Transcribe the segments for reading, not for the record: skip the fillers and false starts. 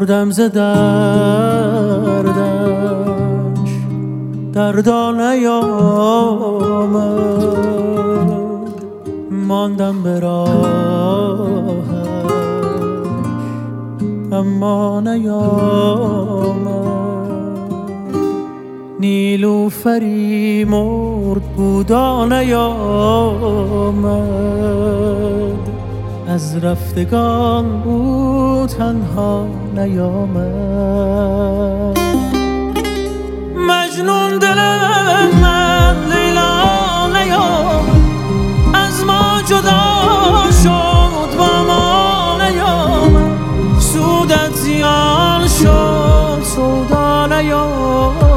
مردم ز دردش دردا نیامد، ماندم به راهش اما نیامد. نیلوفری مرد بودا نیامد، از رفتگان او تنها نیامد. مجنون دل من لیلا نیامد، از ما جدا شد با ما نیامد. سودت زیان شد سودا نیامد.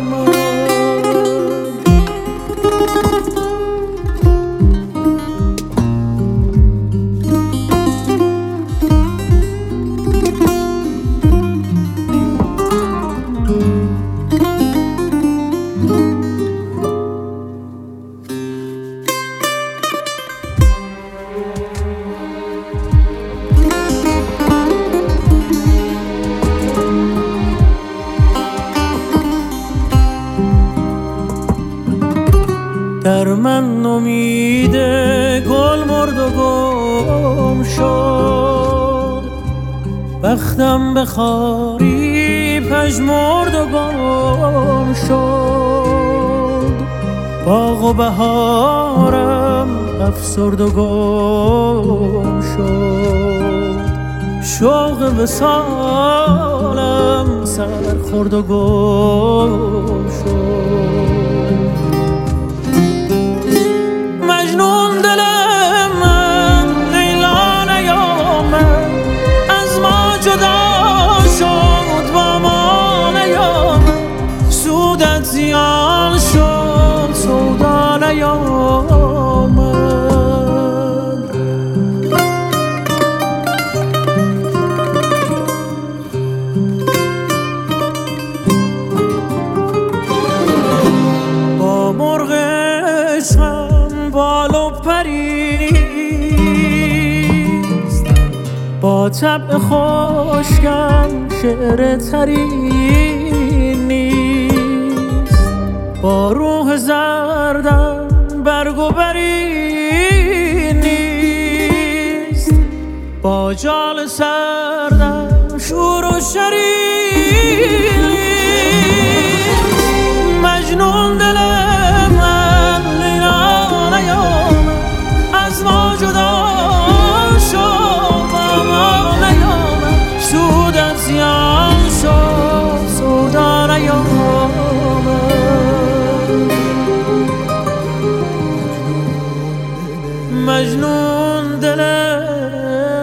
در من امید گل مرد و گم شد، بختم به خاری پژمرد و گم شد. باغ و بهارم افسرد و گم شد، شوق وصالم سر خورد و گم شد. مجنون دل من لیلا نیامد، از ما جدا شد با ما نیامد. سودت زیان شد سودا نیامد. با مرغ عشقم بال و پریست، با طبع خشکم شعر تری نیست. با روح زردم برگ و بری نیست، با جال سردم شور و شری نیست. مجنون دل من لیلا نیامد، از ما جدا شد با ما نیامد. سودت زیان شد سودا نیامد. مجنون دل